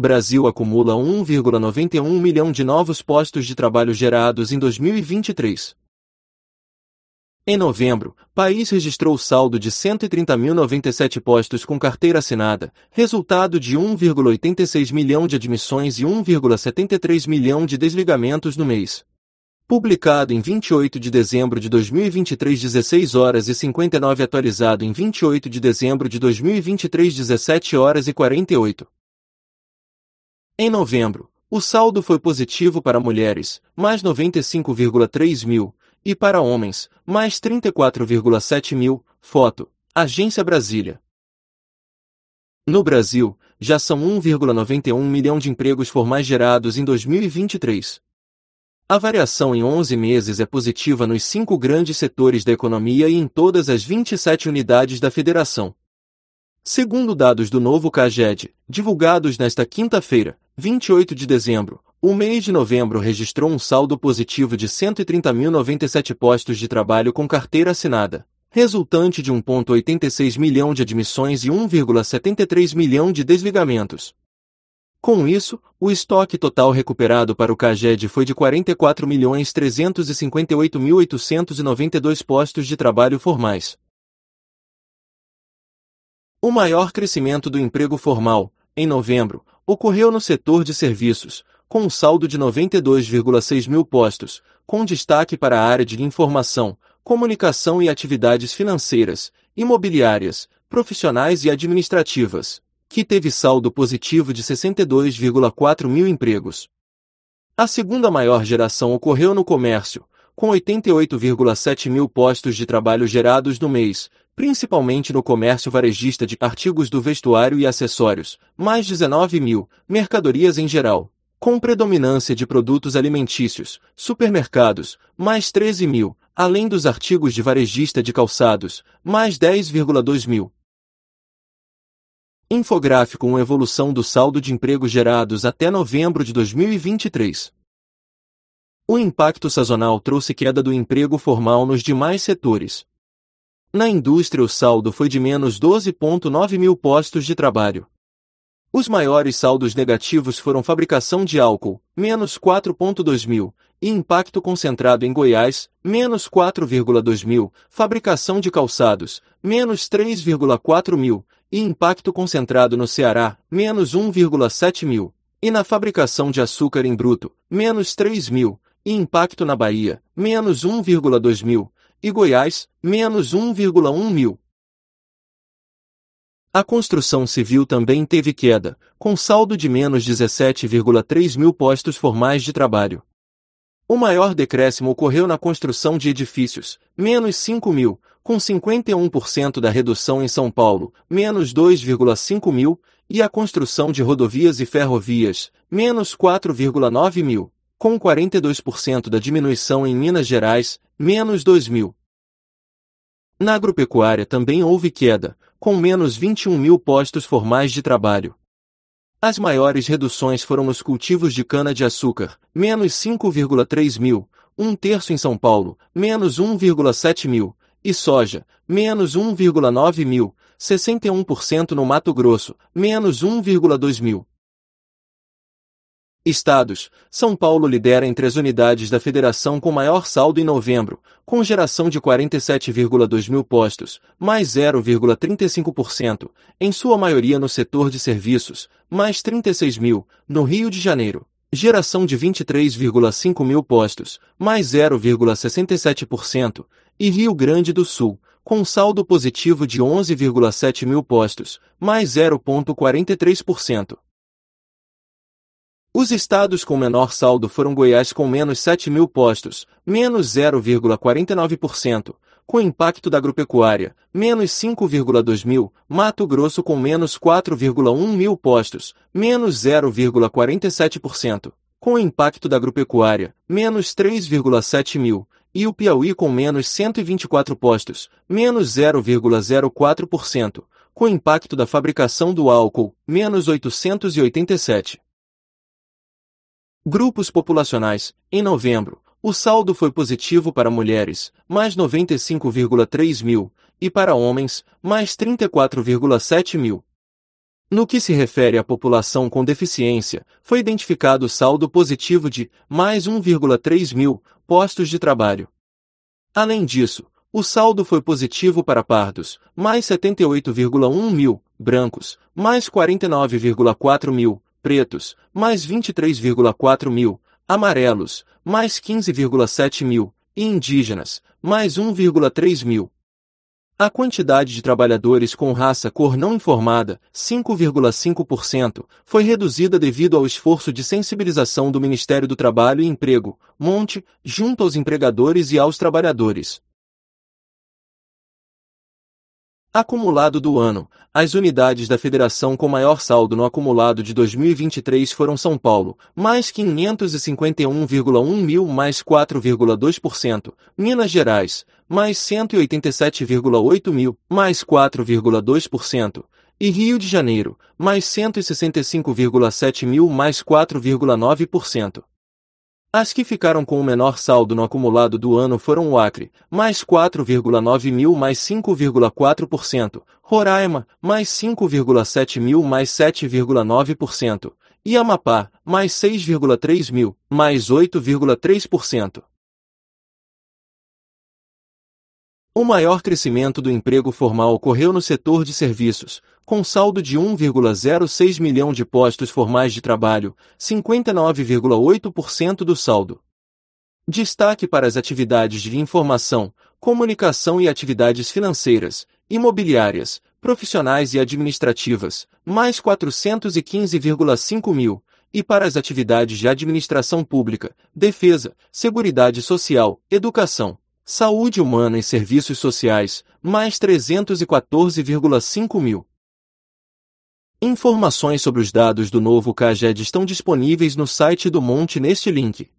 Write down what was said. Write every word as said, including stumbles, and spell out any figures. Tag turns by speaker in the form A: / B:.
A: Brasil acumula um vírgula noventa e um milhão de novos postos de trabalho gerados em dois mil e vinte e três. Em novembro, país registrou saldo de cento e trinta mil e noventa e sete postos com carteira assinada, resultado de um vírgula oitenta e seis milhão de admissões e um vírgula setenta e três milhão de desligamentos no mês. Publicado em vinte e oito de dezembro de dois mil e vinte e três, dezesseis horas e cinquenta e nove, atualizado em vinte e oito de dezembro de dois mil e vinte e três, dezessete horas e quarenta e oito. Em novembro, o saldo foi positivo para mulheres, mais noventa e cinco vírgula três mil, e para homens, mais trinta e quatro vírgula sete mil. Foto: Agência Brasília. No Brasil, já são um vírgula noventa e um milhão de empregos formais gerados em dois mil e vinte e três. A variação em onze meses é positiva nos cinco grandes setores da economia e em todas as vinte e sete unidades da federação. Segundo dados do novo CAGED, divulgados nesta quinta-feira, vinte e oito de dezembro, o mês de novembro registrou um saldo positivo de cento e trinta mil e noventa e sete postos de trabalho com carteira assinada, resultante de um vírgula oitenta e seis milhão de admissões e um vírgula setenta e três milhão de desligamentos. Com isso, o estoque total recuperado para o CAGED foi de quarenta e quatro milhões trezentos e cinquenta e oito mil oitocentos e noventa e dois postos de trabalho formais. O maior crescimento do emprego formal, em novembro, ocorreu no setor de serviços, com um saldo de noventa e dois vírgula seis mil postos, com destaque para a área de informação, comunicação e atividades financeiras, imobiliárias, profissionais e administrativas, que teve saldo positivo de sessenta e dois vírgula quatro mil empregos. A segunda maior geração ocorreu no comércio, com oitenta e oito vírgula sete mil postos de trabalho gerados no mês, principalmente no comércio varejista de artigos do vestuário e acessórios, mais dezenove mil, mercadorias em geral, com predominância de produtos alimentícios, supermercados, mais treze mil, além dos artigos de varejista de calçados, mais dez vírgula dois mil. Infográfico: uma evolução do saldo de empregos gerados até novembro de dois mil e vinte e três. O impacto sazonal trouxe queda do emprego formal nos demais setores. Na indústria, o saldo foi de menos doze vírgula nove mil postos de trabalho. Os maiores saldos negativos foram fabricação de álcool, menos quatro vírgula dois mil, e impacto concentrado em Goiás, menos quatro vírgula dois mil, fabricação de calçados, menos três vírgula quatro mil, e impacto concentrado no Ceará, menos um vírgula sete mil, e na fabricação de açúcar em bruto, menos três mil, e impacto na Bahia, menos um vírgula dois mil, e Goiás, menos um vírgula um mil. A construção civil também teve queda, com saldo de menos dezessete vírgula três mil postos formais de trabalho. O maior decréscimo ocorreu na construção de edifícios, menos cinco mil, com cinquenta e um por cento da redução em São Paulo, menos dois vírgula cinco mil, e a construção de rodovias e ferrovias, menos quatro vírgula nove mil, com quarenta e dois por cento da diminuição em Minas Gerais, menos dois mil. Na agropecuária também houve queda, com menos vinte e um mil postos formais de trabalho. As maiores reduções foram nos cultivos de cana-de-açúcar, menos cinco vírgula três mil, um terço em São Paulo, menos um vírgula sete mil, e soja, menos um vírgula nove mil, sessenta e um por cento no Mato Grosso, menos um vírgula dois mil. Estados: São Paulo lidera entre as unidades da federação com maior saldo em novembro, com geração de quarenta e sete vírgula dois mil postos, mais zero vírgula trinta e cinco por cento, em sua maioria no setor de serviços, mais trinta e seis mil, no Rio de Janeiro, geração de vinte e três vírgula cinco mil postos, mais zero vírgula sessenta e sete por cento, e Rio Grande do Sul, com saldo positivo de onze vírgula sete mil postos, mais zero vírgula quarenta e três por cento. Os estados com menor saldo foram Goiás com menos sete mil postos, menos zero vírgula quarenta e nove por cento, com impacto da agropecuária, menos cinco vírgula dois mil, Mato Grosso com menos quatro vírgula um mil postos, menos zero vírgula quarenta e sete por cento, com impacto da agropecuária, menos três vírgula sete mil, e o Piauí com menos cento e vinte e quatro postos, menos zero vírgula zero quatro por cento, com impacto da fabricação do álcool, menos oitocentos e oitenta e sete. Grupos populacionais: em novembro, o saldo foi positivo para mulheres, mais noventa e cinco vírgula três mil, e para homens, mais trinta e quatro vírgula sete mil. No que se refere à população com deficiência, foi identificado saldo positivo de mais um vírgula três mil postos de trabalho. Além disso, o saldo foi positivo para pardos, mais setenta e oito vírgula um mil, brancos, mais quarenta e nove vírgula quatro mil, pretos, mais vinte e três vírgula quatro mil, amarelos, mais quinze vírgula sete mil, e indígenas, mais um vírgula três mil. A quantidade de trabalhadores com raça cor não informada, cinco vírgula cinco por cento, foi reduzida devido ao esforço de sensibilização do Ministério do Trabalho e Emprego, Monte, junto aos empregadores e aos trabalhadores. Acumulado do ano, as unidades da federação com maior saldo no acumulado de dois mil e vinte e três foram São Paulo, mais quinhentos e cinquenta e um vírgula um mil, mais quatro vírgula dois por cento, Minas Gerais, mais cento e oitenta e sete vírgula oito mil, mais quatro vírgula dois por cento, e Rio de Janeiro, mais cento e sessenta e cinco vírgula sete mil, mais quatro vírgula nove por cento. As que ficaram com o menor saldo no acumulado do ano foram o Acre, mais quatro vírgula nove mil, mais cinco vírgula quatro por cento, Roraima, mais cinco vírgula sete mil, mais sete vírgula nove por cento, e Amapá, mais seis vírgula três mil, mais oito vírgula três por cento. O maior crescimento do emprego formal ocorreu no setor de serviços, com saldo de um vírgula zero seis milhão de postos formais de trabalho, cinquenta e nove vírgula oito por cento do saldo. Destaque para as atividades de informação, comunicação e atividades financeiras, imobiliárias, profissionais e administrativas, mais quatrocentos e quinze vírgula cinco mil, e para as atividades de administração pública, defesa, seguridade social, educação, saúde humana e serviços sociais, mais trezentos e quatorze vírgula cinco mil. Informações sobre os dados do novo CAGED estão disponíveis no site do Monte neste link.